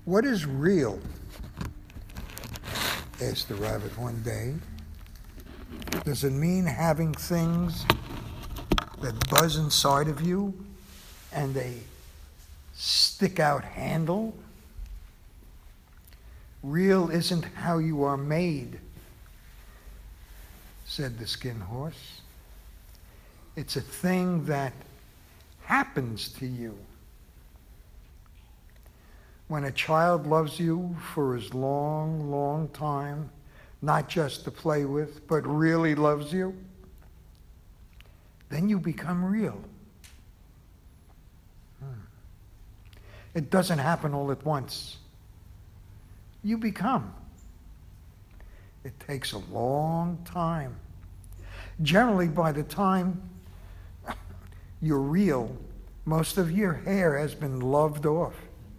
"What is real?" asked the rabbit one day. "Does it mean having things that buzz inside of you and a stick-out handle? Real isn't how you are made," said the skin horse. "It's a thing that happens to you. When a child loves you for his long, long time, not just to play with, but really loves you, then you become real. It doesn't happen all at once. You become. It takes a long time. Generally, by the time you're real, most of your hair has been loved off.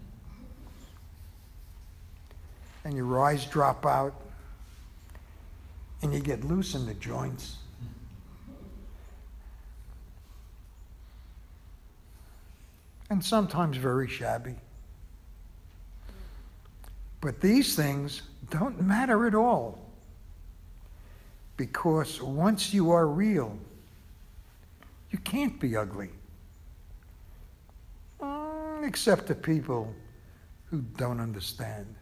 And your eyes drop out, and you get loose in the joints. And sometimes very shabby. But these things don't matter at all, because once you are real, you can't be ugly. Except to people who don't understand.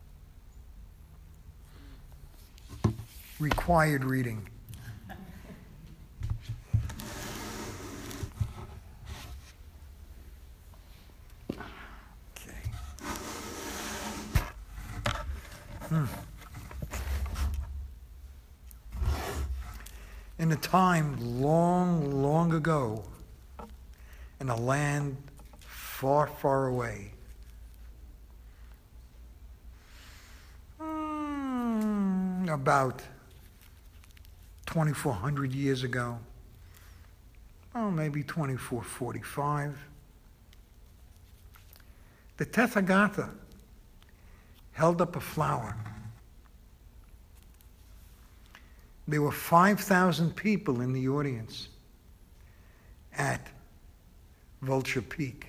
Required reading. Okay. In a time long, long ago, in a land far, far away, about 2,400 years ago, well, maybe 2,445, the Tathagata held up a flower. There were 5,000 people in the audience at Vulture Peak.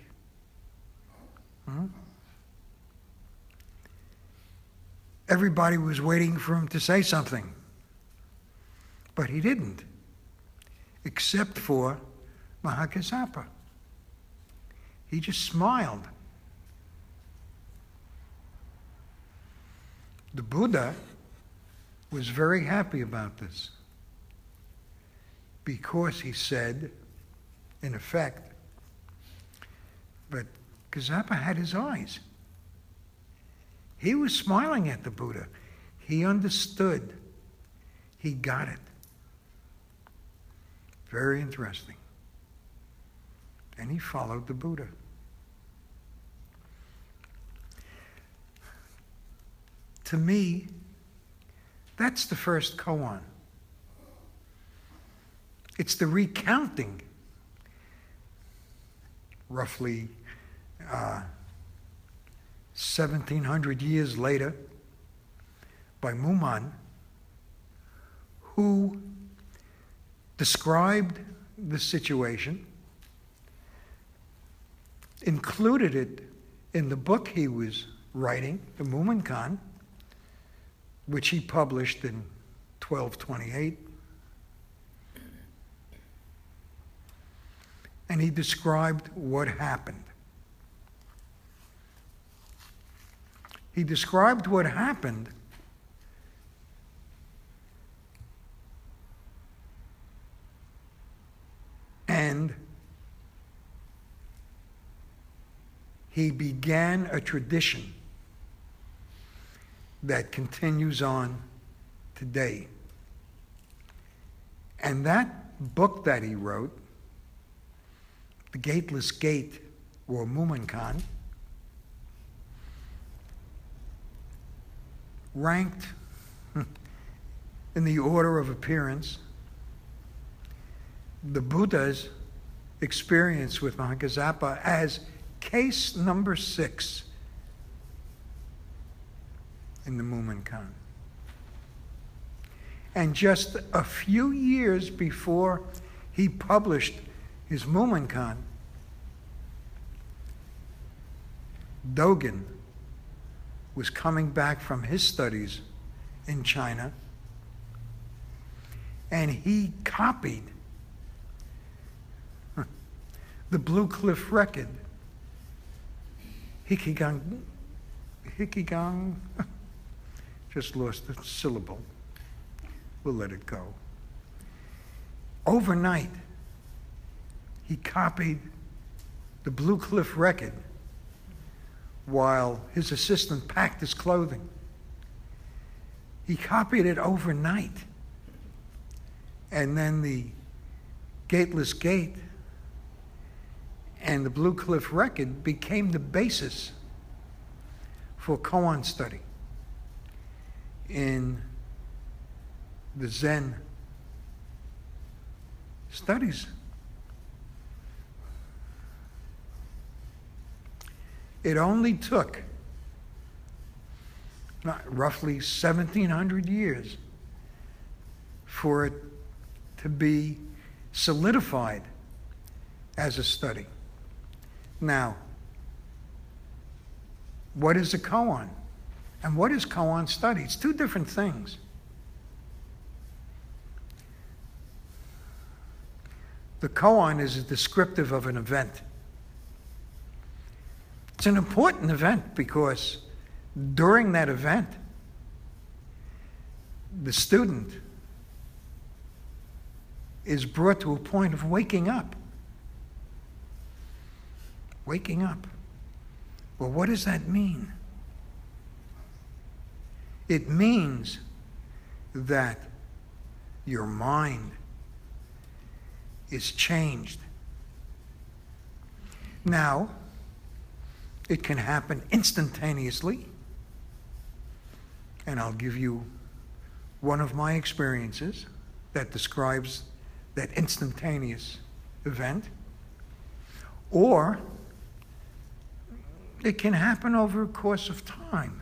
Everybody was waiting for him to say something, but he didn't, except for Mahakassapa. He just smiled. The Buddha was very happy about this, because he said, in effect, but Kassapa had his eyes. He was smiling at the Buddha. He understood. He got it. Very interesting. And he followed the Buddha. To me, that's the first koan. It's the recounting, roughly 1,700 years later, by Muman, who described the situation, included it in the book he was writing, the Mumonkan, which he published in 1228. And he described what happened. He described what happened and he began a tradition that continues on today. And that book that he wrote, The Gateless Gate, or Mumonkan, ranked in the order of appearance the Buddha's experience with Mahakassapa as case number 6 in the Mumonkan. And just a few years before he published his Mumonkan, Dogen was coming back from his studies in China, and he copied the Blue Cliff record. Hikigang, just lost the syllable. We'll let it go. Overnight, he copied the Blue Cliff record while his assistant packed his clothing. He copied it overnight. And then the Gateless Gate and the Blue Cliff record became the basis for koan study in the Zen studies. It only took roughly 1,700 years for it to be solidified as a study. Now, what is a koan? And what is koan study? It's two different things. The koan is descriptive of an event. It's an important event because during that event, the student is brought to a point of waking up. Waking up. Well, what does that mean? It means that your mind is changed. Now, it can happen instantaneously, and I'll give you one of my experiences that describes that instantaneous event, or it can happen over a course of time.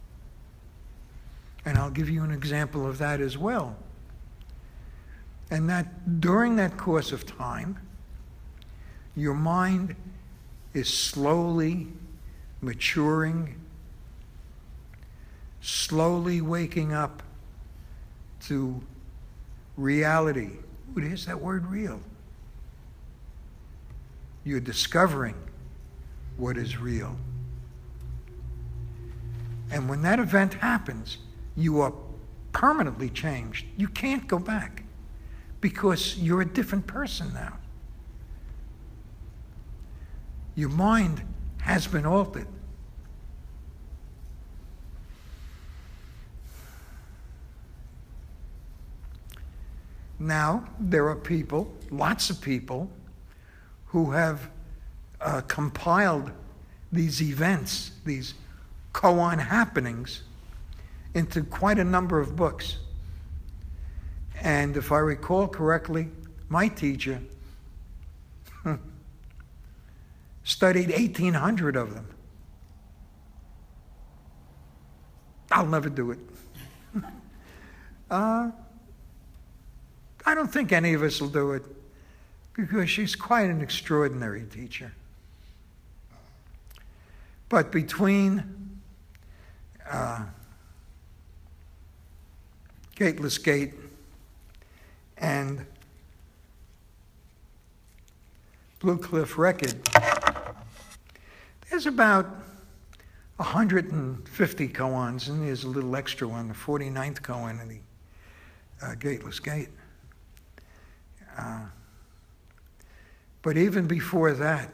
And I'll give you an example of that as well. And that during that course of time, your mind is slowly maturing, slowly waking up to reality. Ooh, there's that word real. You're discovering what is real. And when that event happens, you are permanently changed. You can't go back because you're a different person now. Your mind has been altered. Now, there are people, lots of people, who have compiled these events, these koan happenings, into quite a number of books. And if I recall correctly, my teacher studied 1,800 of them. I'll never do it. I don't think any of us will do it because she's quite an extraordinary teacher. But between Gateless Gate and Blue Cliff record, there's about 150 koans, and there's a little extra one, the 49th koan in the Gateless Gate. But even before that,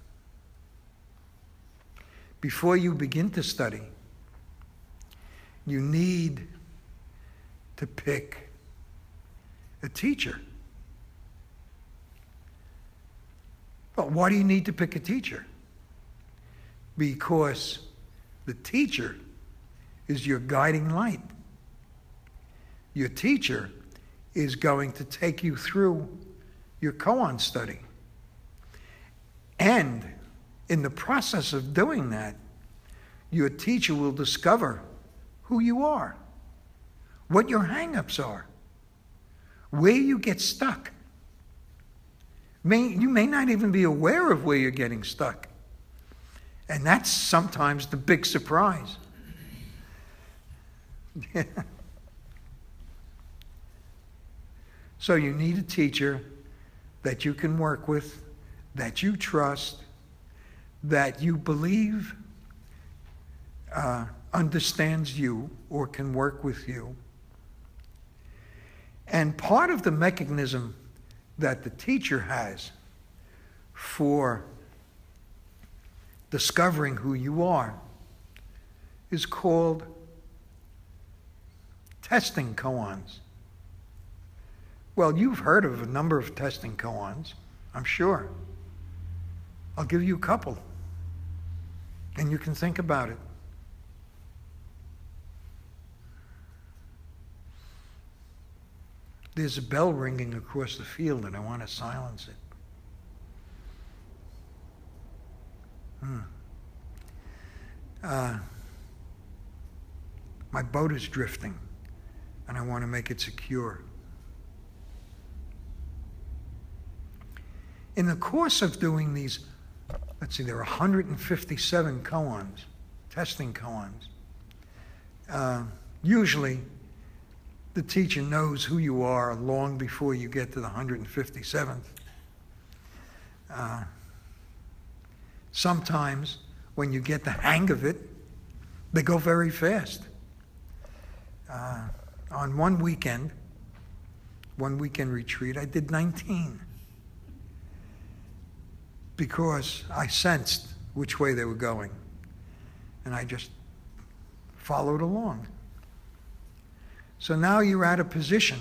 before you begin to study, you need to pick a teacher. But why do you need to pick a teacher? Because the teacher is your guiding light. Your teacher is going to take you through your koan study. And in the process of doing that, your teacher will discover who you are, what your hang-ups are, where you get stuck. You may not even be aware of where you're getting stuck. And that's sometimes the big surprise. So you need a teacher that you can work with, that you trust, that you believe understands you or can work with you. And part of the mechanism that the teacher has for discovering who you are is called testing koans. Well, you've heard of a number of testing koans, I'm sure. I'll give you a couple, and you can think about it. There's a bell ringing across the field, and I want to silence it. My boat is drifting, and I want to make it secure. In the course of doing these, let's see, there are 157 koans, testing koans. Usually, the teacher knows who you are long before you get to the 157th. Sometimes, when you get the hang of it, they go very fast. On one weekend retreat, I did 19 because I sensed which way they were going, and I just followed along. So now you're at a position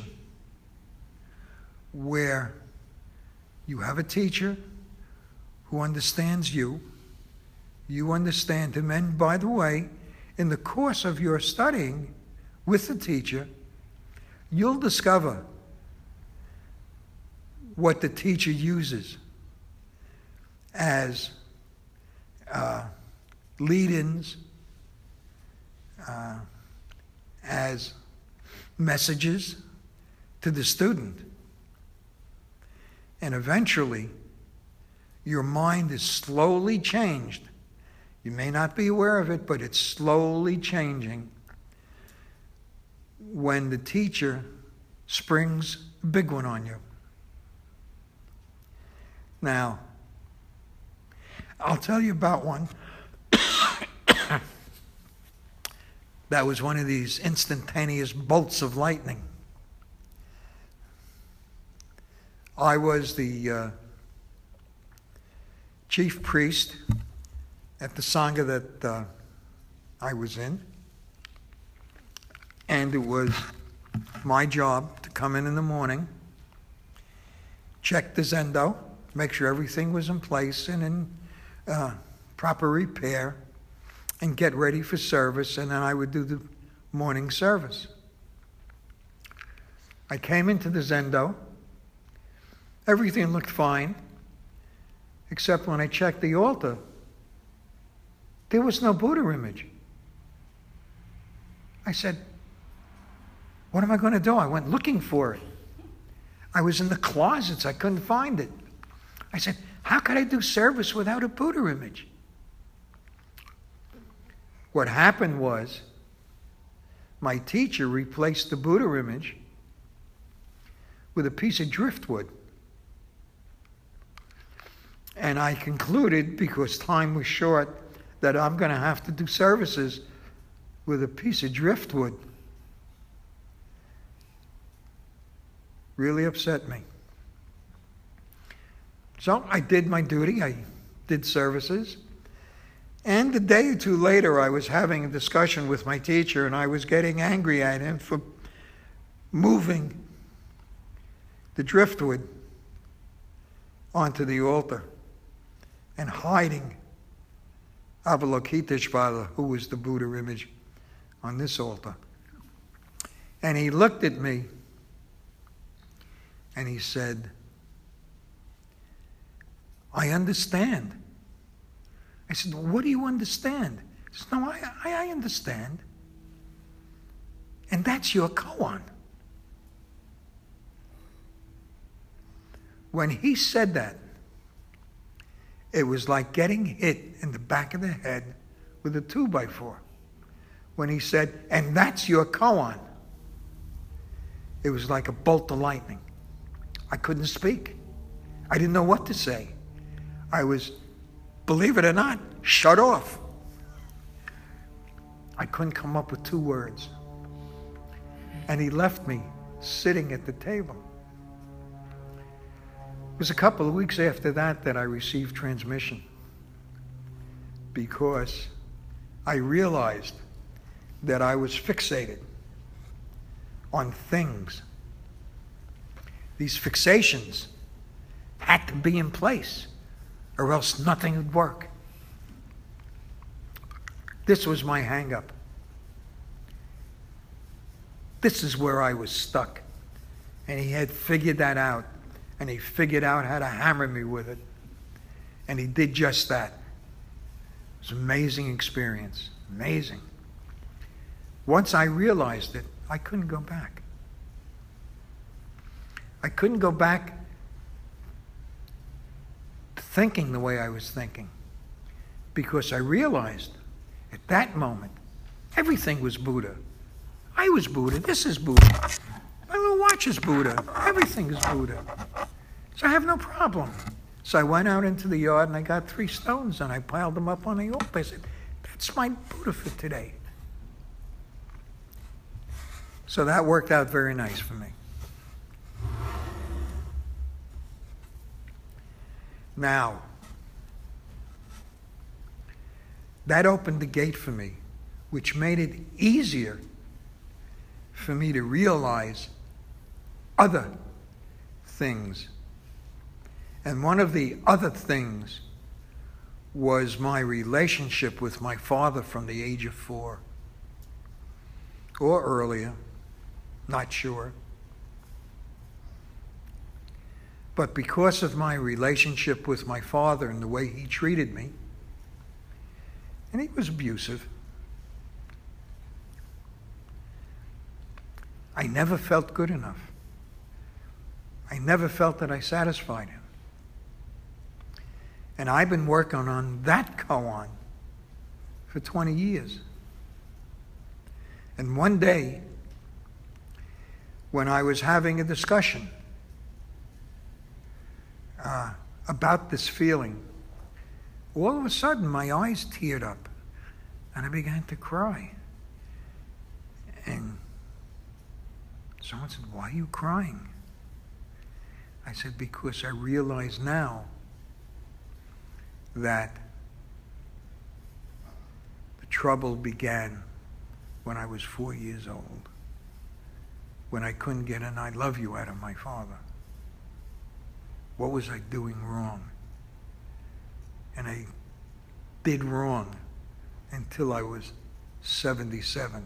where you have a teacher who understands you, you understand him, and by the way, in the course of your studying with the teacher, you'll discover what the teacher uses as lead-ins, as messages to the student. And eventually, your mind is slowly changed. You may not be aware of it, but it's slowly changing when the teacher springs a big one on you. Now, I'll tell you about one that was one of these instantaneous bolts of lightning. I was the chief priest at the Sangha that I was in, and it was my job to come in the morning, check the zendo, make sure everything was in place and in proper repair, and get ready for service, and then I would do the morning service. I came into the zendo. Everything looked fine, except when I checked the altar, there was no Buddha image. I said, what am I going to do? I went looking for it. I was in the closets. I couldn't find it. I said, how could I do service without a Buddha image? What happened was, my teacher replaced the Buddha image with a piece of driftwood. And I concluded, because time was short, that I'm going to have to do services with a piece of driftwood. Really upset me. So I did my duty. I did services. And a day or two later, I was having a discussion with my teacher, and I was getting angry at him for moving the driftwood onto the altar and hiding Avalokiteshvara, who was the Buddha image, on this altar. And he looked at me and he said, I understand. I said, what do you understand? He said, no, I understand. And that's your koan. When he said that, it was like getting hit in the back of the head with a 2x4. when he said, "And that's your koan." It was like a bolt of lightning. I couldn't speak. I didn't know what to say. I was, believe it or not, shut off. I couldn't come up with 2 words. And he left me sitting at the table. It was a couple of weeks after that I received transmission, because I realized that I was fixated on things. These fixations had to be in place, or else nothing would work. This was my hang-up. This is where I was stuck. And he had figured that out. And he figured out how to hammer me with it. And he did just that. It was an amazing experience. Amazing. Once I realized it, I couldn't go back. I couldn't go back to thinking the way I was thinking, because I realized at that moment everything was Buddha. I was Buddha. This is Buddha. My little watch is Buddha. Everything is Buddha. So I have no problem. So I went out into the yard and I got 3 stones and I piled them up on the altar. I said, "That's my Buddha for today." So that worked out very nice for me. Now, that opened the gate for me, which made it easier for me to realize other things. And one of the other things was my relationship with my father from the age of 4 or earlier, not sure. But because of my relationship with my father and the way he treated me, and he was abusive, I never felt good enough. I never felt that I satisfied him. And I've been working on that koan for 20 years. And one day, when I was having a discussion about this feeling, all of a sudden my eyes teared up and I began to cry. And someone said, "Why are you crying?" I said, "Because I realize now that the trouble began when I was 4 years old, when I couldn't get an 'I love you' out of my father. What was I doing wrong?" And I did wrong until I was 77.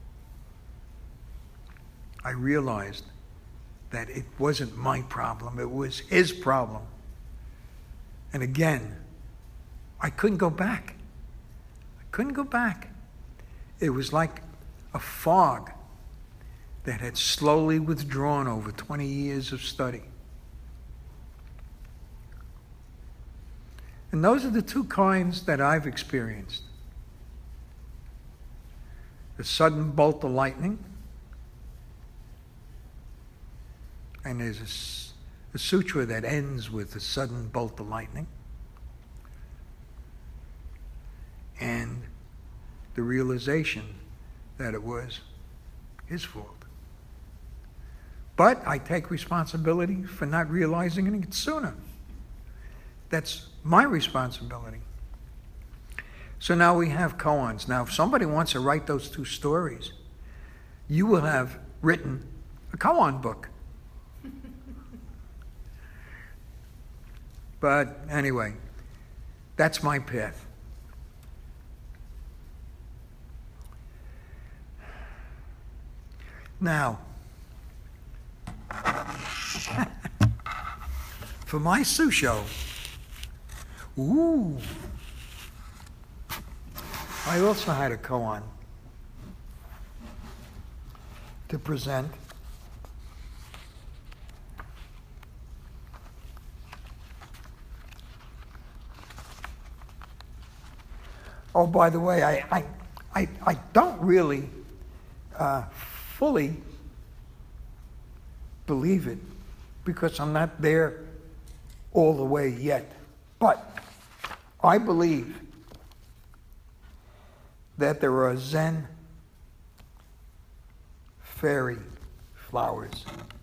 I realized that it wasn't my problem, it was his problem. And again, I couldn't go back. I couldn't go back. It was like a fog that had slowly withdrawn over 20 years of study. And those are the 2 kinds that I've experienced. The sudden bolt of lightning, and there's a sutra that ends with the sudden bolt of lightning, and the realization that it was his fault. But I take responsibility for not realizing it sooner. That's my responsibility. So now we have koans. Now, if somebody wants to write those 2 stories, you will have written a koan book. But anyway, that's my path. Now, for my susho, I also had a koan to present. Oh, by the way, I don't really fully believe it because I'm not there all the way yet. But I believe that there are Zen fairy flowers,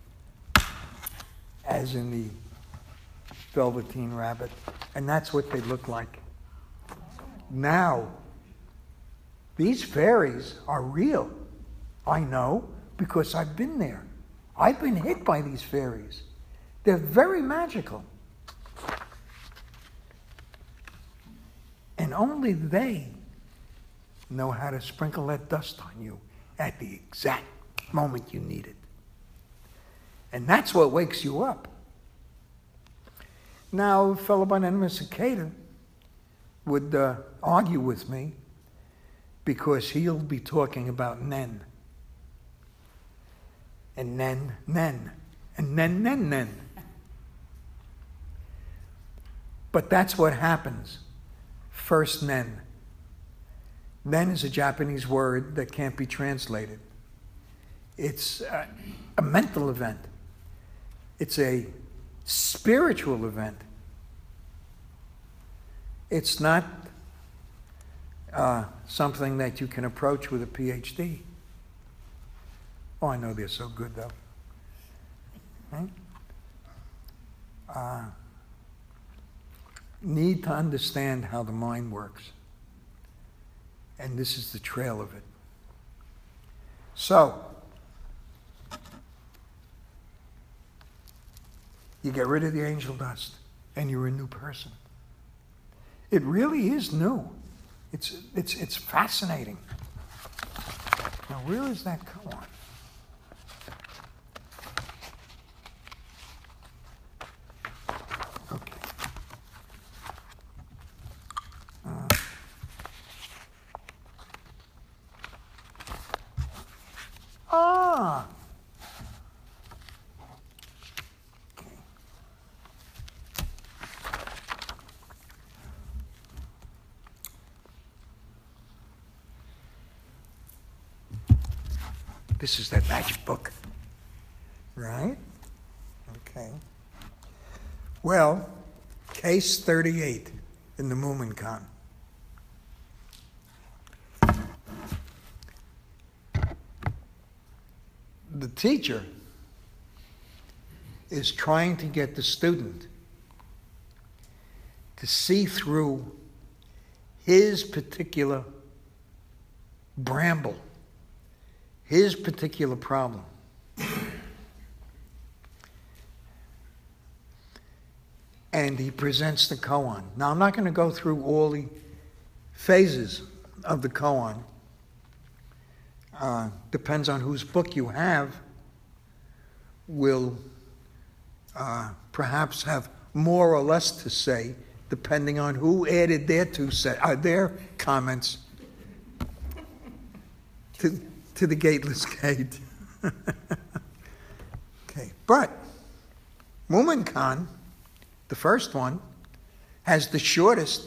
as in the Velveteen Rabbit, and that's what they look like. Now, these fairies are real. I know because I've been there. I've been hit by these fairies. They're very magical. And only they know how to sprinkle that dust on you at the exact moment you need it. And that's what wakes you up. Now, a fellow by the name of Cicada would argue with me because he'll be talking about Nen. And Nen, and Nen. But that's what happens. First Nen. Nen is a Japanese word that can't be translated. It's a mental event. It's a spiritual event. It's not something that you can approach with a PhD. Oh, I know they're so good, though. Right? Need to understand how the mind works. And this is the trail of it. So, you get rid of the angel dust, and you're a new person. It really is new. It's fascinating. Now, where is that koan? Okay. Ah! This is that magic book, right? Okay. Well, case 38 in the Mumonkan. The teacher is trying to get the student to see through his particular bramble, his particular problem. And he presents the koan. Now, I'm not going to go through all the phases of the koan. Depends on whose book you have, will perhaps have more or less to say, depending on who added their comments to the gateless gate. Okay, but Mumonkan, the first one, has the shortest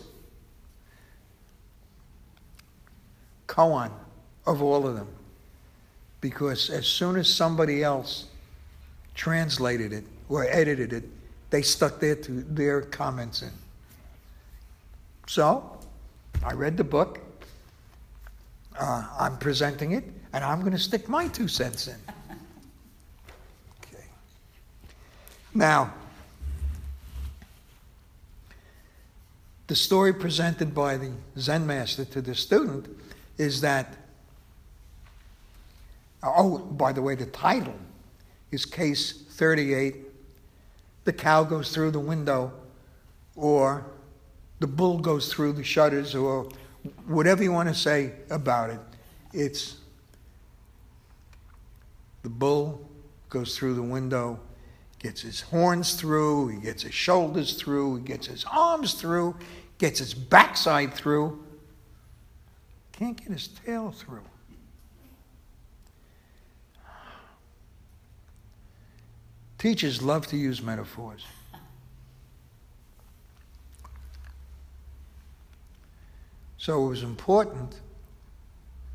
koan of all of them, because as soon as somebody else translated it or edited it, they stuck their comments in. So, I read the book, I'm presenting it, and I'm going to stick my 2 cents in. Okay. Now, the story presented by the Zen master to the student is that, oh, by the way, the title is Case 38, The Cow Goes Through the Window, or The Bull Goes Through the Shutters, or whatever you want to say about it. It's the bull goes through the window, gets his horns through, he gets his shoulders through, he gets his arms through, gets his backside through, can't get his tail through. Teachers love to use metaphors. So it was important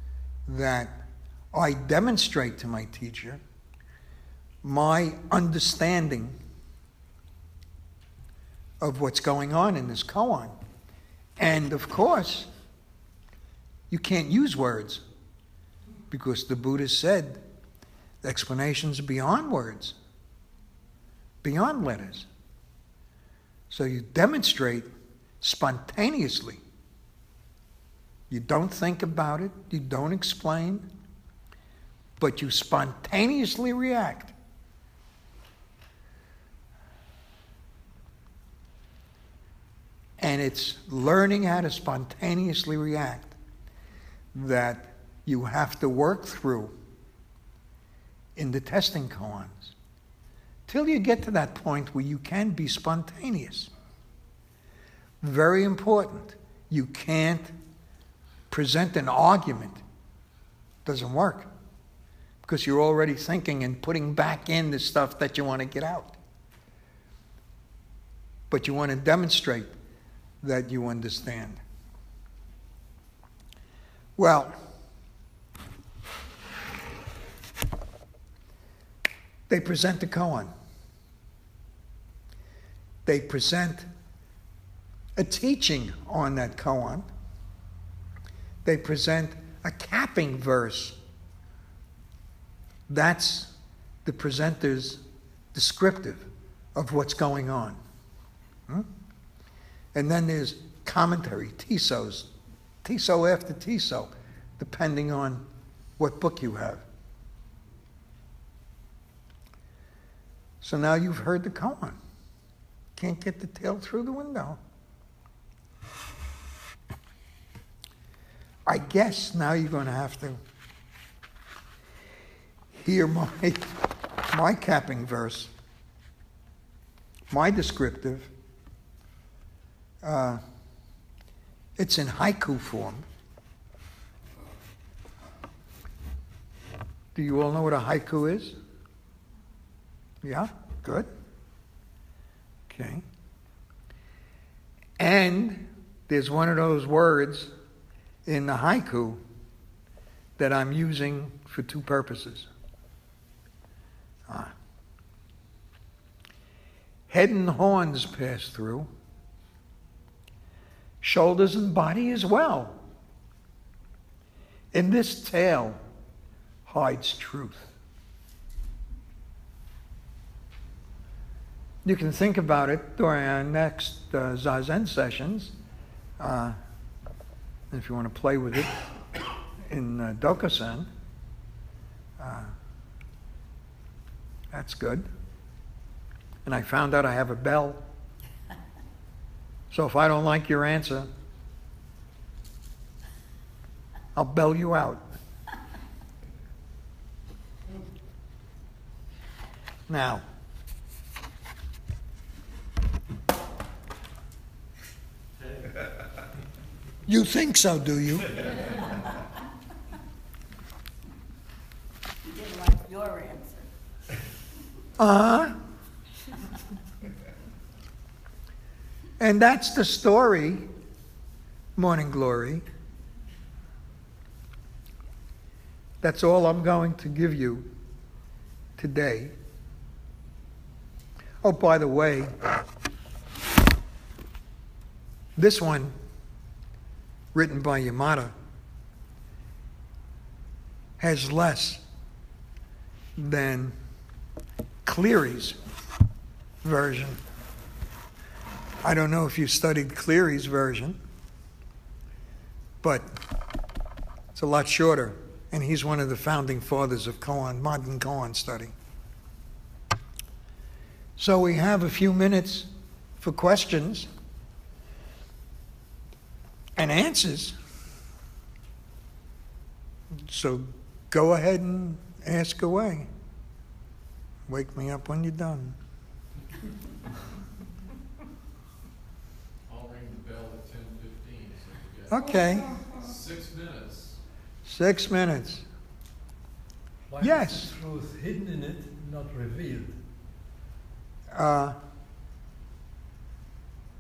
that I demonstrate to my teacher my understanding of what's going on in this koan. And of course, you can't use words because the Buddha said the explanations are beyond words, beyond letters. So you demonstrate spontaneously. You don't think about it, you don't explain, but you spontaneously react. And it's learning how to spontaneously react that you have to work through in the testing koans till you get to that point where you can be spontaneous. Very important. You can't present an argument. Doesn't work because you're already thinking and putting back in the stuff that you want to get out. But you want to demonstrate that you understand. Well, they present the koan. They present a teaching on that koan. They present a capping verse. That's the presenter's descriptive of what's going on. And then there's commentary, tisos, tiso after tiso, depending on what book you have. So now you've heard the koan. Can't get the tail through the window. I guess now you're going to have to hear my capping verse, my descriptive. It's in haiku form. Do you all know what a haiku is? Yeah? Good. Okay. And there's one of those words in the haiku that I'm using for two purposes. Head and horns pass through, shoulders and body as well. In this tale hides truth. You can think about it during our next Zazen sessions. If you want to play with it in Dokusan, that's good. And I found out I have a bell. So if I don't like your answer, I'll bell you out. Now, you think so, do you? You didn't like your answer. Uh-huh. And that's the story, Morning Glory. That's all I'm going to give you today. Oh, by the way, this one, written by Yamada, has less than Cleary's version. I don't know if you studied Cleary's version, but it's a lot shorter, and he's one of the founding fathers of koan, modern koan study. So we have a few minutes for questions and answers. So go ahead and ask away. Wake me up when you're done. I'll ring the bell at 10:15. So Okay. 6 minutes. 6 minutes. Why Yes. is the truth hidden in it, not revealed?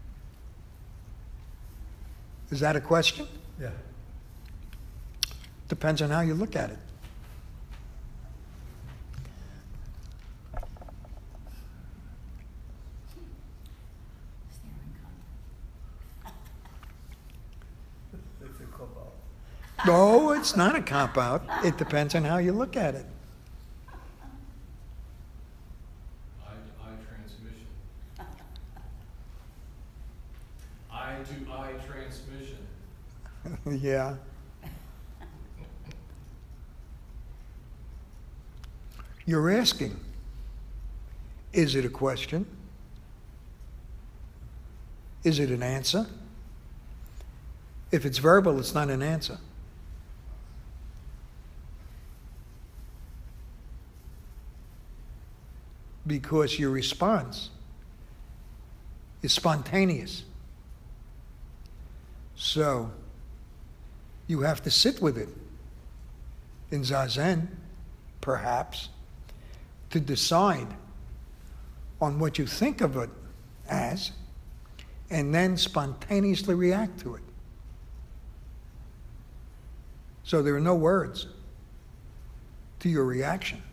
Is that a question? Yeah. Depends on how you look at it. It's a cop-out. No, it's not a cop-out. It depends on how you look at it. Eye transmission. Eye-to-eye transmission. Yeah. You're asking, is it a question? Is it an answer? If it's verbal, it's not an answer. Because your response is spontaneous. So, you have to sit with it in Zazen, perhaps, to decide on what you think of it as, and then spontaneously react to it. So there are no words to your reaction.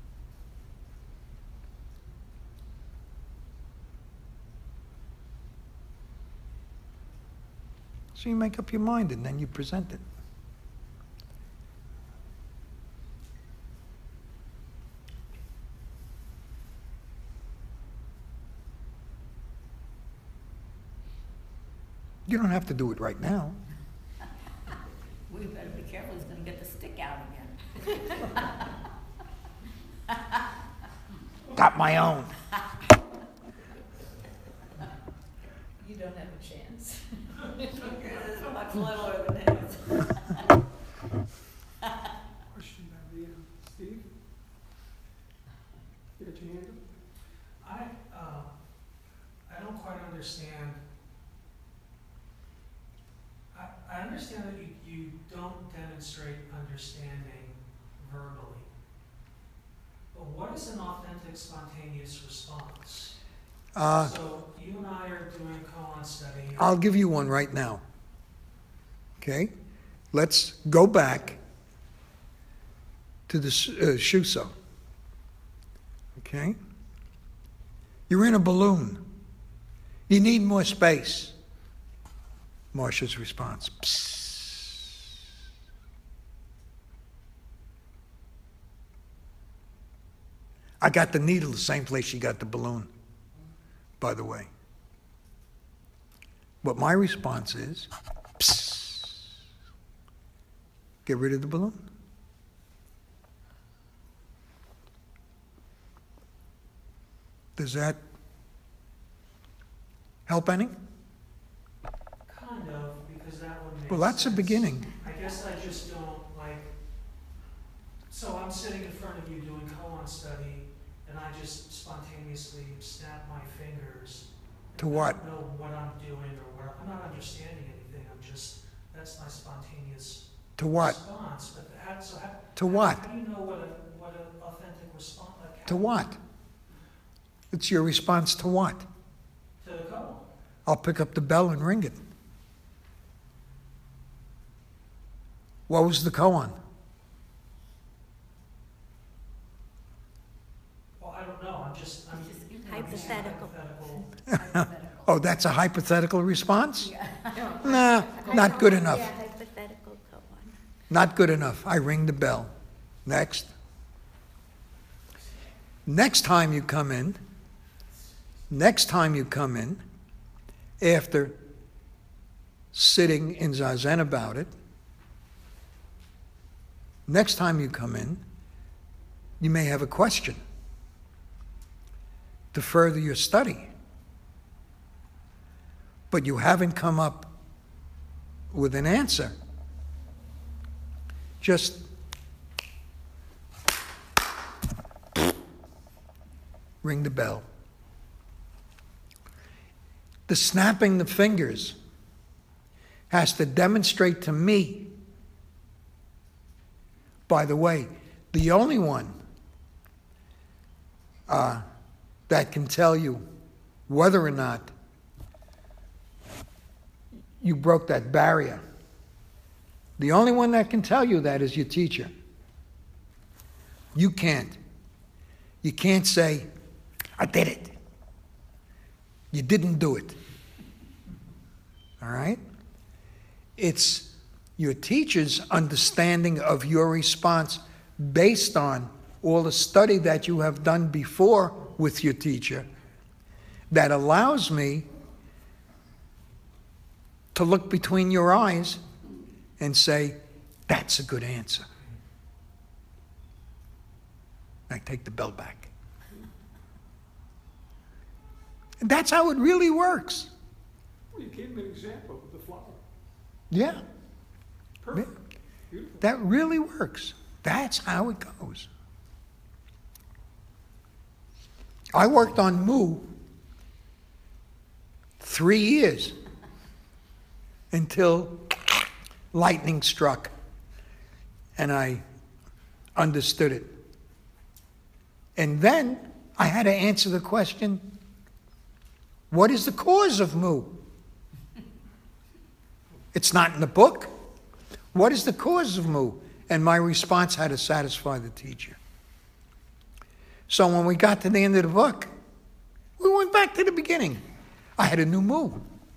So you make up your mind and then you present it. You don't have to do it right now. We better be careful, he's gonna get the stick out again. Got my own. You don't have a chance. It's much littler than his. Question by the Steve? You got your hand up? I don't quite understand. I understand that you don't demonstrate understanding verbally. But what is an authentic, spontaneous response? So you and I are doing a koan study. I'll give you one right now. Okay? Let's go back to the Shuso. Okay? You're in a balloon. You need more space. Marcia's response. Psst. I got the needle the same place she got the balloon, by the way. But my response is, psst. Get rid of the balloon. Does that help any? Kind of, because that would make Well, that's a sense. beginning. I guess I just don't like, so I'm sitting in front of you doing koan study, and I just spontaneously snap my fingers. To what? I don't know what I'm doing or what, I'm not understanding anything, that's my spontaneous To what? response. But so To what? How do you know what an authentic response, like To what? It's your response to what? to the koan? I'll pick up the bell and ring it. What was the koan? Well, I don't know, I'm just Hypothetical. Oh, that's a hypothetical response? Nah, not good enough. Yeah, hypothetical koan. Not good enough. I ring the bell. Next. Next time you come in, after sitting in Zazen about it, next time you come in, you may have a question to further your study. But you haven't come up with an answer. Just ring the bell. The snapping the fingers has to demonstrate to me. By the way, the only one that can tell you whether or not you broke that barrier The only one that can tell you that is your teacher. You can't. You can't say, I did it. You didn't do it. All right? It's your teacher's understanding of your response based on all the study that you have done before with your teacher that allows me to look between your eyes and say, that's a good answer. I take the bell back. And that's how it really works. Well, you gave me an example with the flower. Yeah, Perfect. Beautiful. that really works. That's how it goes. I worked on Moo 3 years until lightning struck and I understood it. And then I had to answer the question, what is the cause of Moo? It's not in the book. What is the cause of Moo? And my response had to satisfy the teacher. So when we got to the end of the book, we went back to the beginning. I had a new Moo.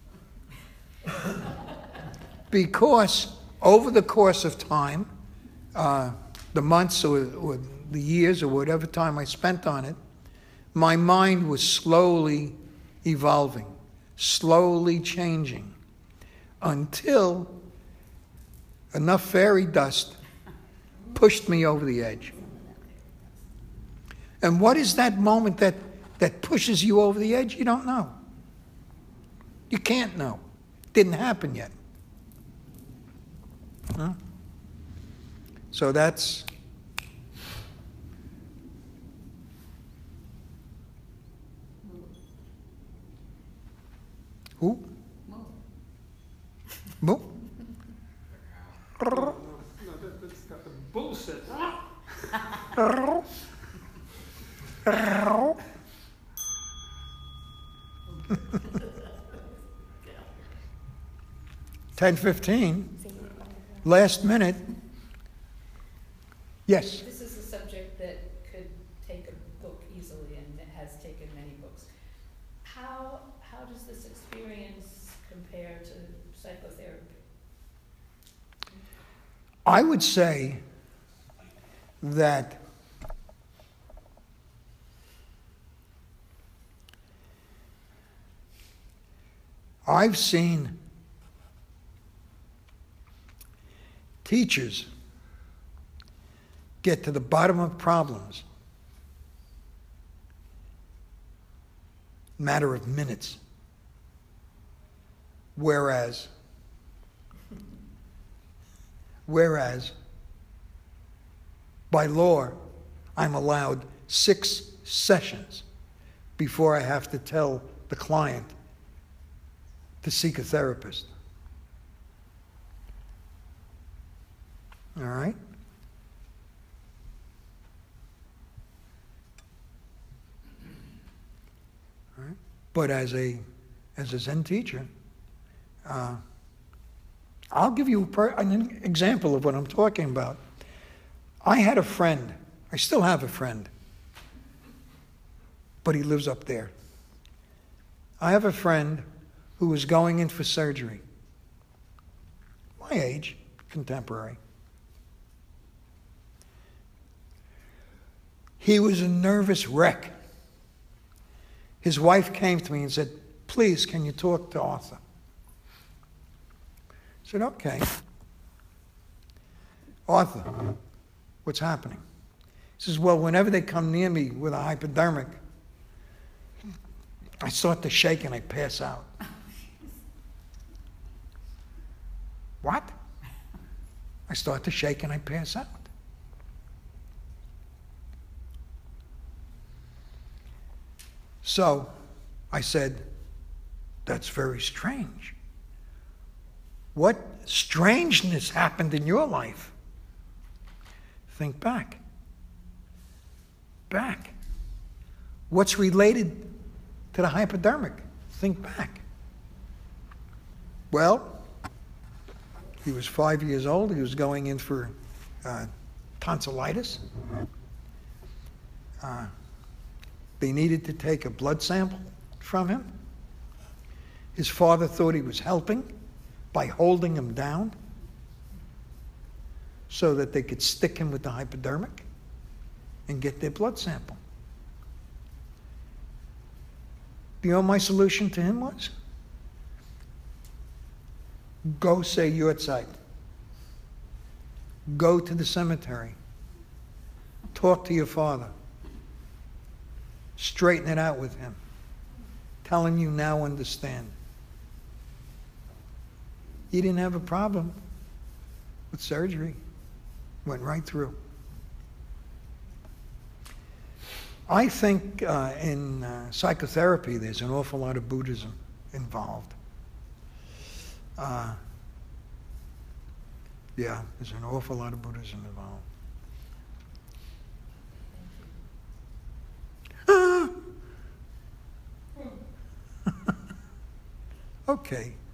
Because over the course of time, the months or the years or whatever time I spent on it, my mind was slowly evolving, slowly changing, until enough fairy dust pushed me over the edge. And what is that moment that pushes you over the edge? You don't know. You can't know. It didn't happen yet. Huh? So that's... Who? Moo? No, that's got the bullshit. 10:15, last minute. Yes. This is a subject that could take a book easily and it has taken many books. How does this experience compare to psychotherapy? I would say that I've seen teachers get to the bottom of problems in a matter of minutes. Whereas by law, I'm allowed 6 sessions before I have to tell the client to seek a therapist. All right? All right? But as a Zen teacher, I'll give you an example of what I'm talking about. I had a friend, I still have a friend, but he lives up there. I have a friend who was going in for surgery. My age, contemporary. He was a nervous wreck. His wife came to me and said, please, can you talk to Arthur? I said, okay. Arthur, what's happening? He says, well, whenever they come near me with a hypodermic, I start to shake and I pass out. What? I start to shake and I pass out. So I said, that's very strange. What strangeness happened in your life? Think back. Back. What's related to the hypodermic? Think back. Well, He was 5 years old. He was going in for tonsillitis. They needed to take a blood sample from him. His father thought he was helping by holding him down so that they could stick him with the hypodermic and get their blood sample. Do you know what my solution to him was? Go say Yahrzeit. Go to the cemetery. Talk to your father. Straighten it out with him. Tell him you now understand. He didn't have a problem with surgery. Went right through. I think in psychotherapy there's an awful lot of Buddhism involved. Yeah, there's an awful lot of Buddhism involved. Okay.